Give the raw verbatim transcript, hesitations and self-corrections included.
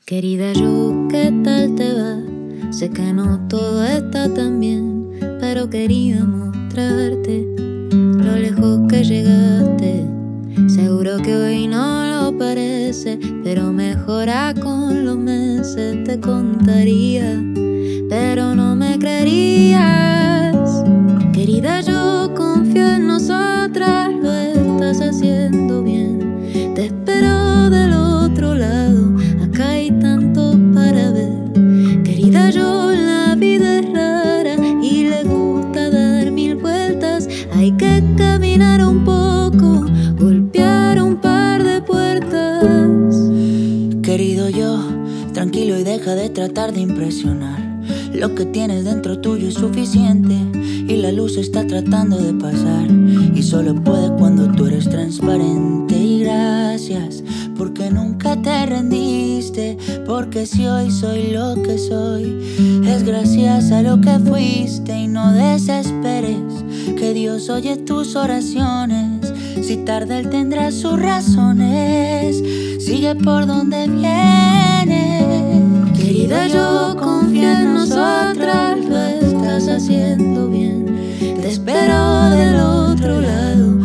Querida yo, ¿qué tal te va? Sé que no todo está tan bien, pero quería mostrarte lo lejos que llegaste. Seguro que hoy no lo parece, pero mejora con los meses. Te contaría, pero no me creerías. Querida yo, confío en nosotras, lo estás haciendo bien. Te espero del otro lado, acá hay tanto para ver. Querida yo, la vida es rara y le gusta dar mil vueltas. Hay que caminar un poco, golpear un par de puertas. Querido yo, tranquilo y deja de tratar de impresionar. Lo que tienes dentro tuyo es suficiente y la luz está tratando de pasar. Y solo puede cuando tú eres transparente. Y gracias porque nunca te rendiste, porque si hoy soy lo que soy es gracias a lo que fuiste. Y no desesperes, que Dios oye tus oraciones. Si tarda él tendrá sus razones. Sigue por donde vienes. Querida yo, confío en nosotras, lo estás haciendo bien. Te espero del otro lado,